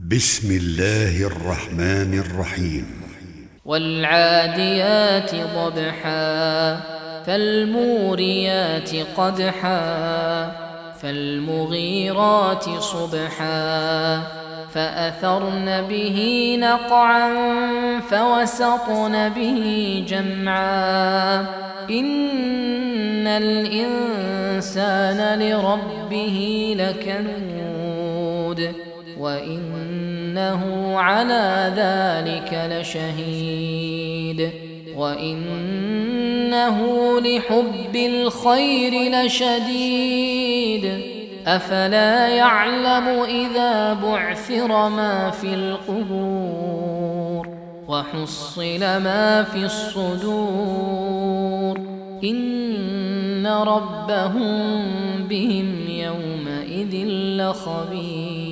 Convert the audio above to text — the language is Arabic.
بسم الله الرحمن الرحيم والعاديات ضبحا فالموريات قدحا فالمغيرات صبحا فأثرن به نقعا فوسطن به جمعا إن الإنسان لربه لكنود وإنه على ذلك لشهيد وإنه لحب الخير لشديد أفلا يعلم إذا بعثر ما في القبور وحصل ما في الصدور إن ربهم بهم يومئذ لخبير.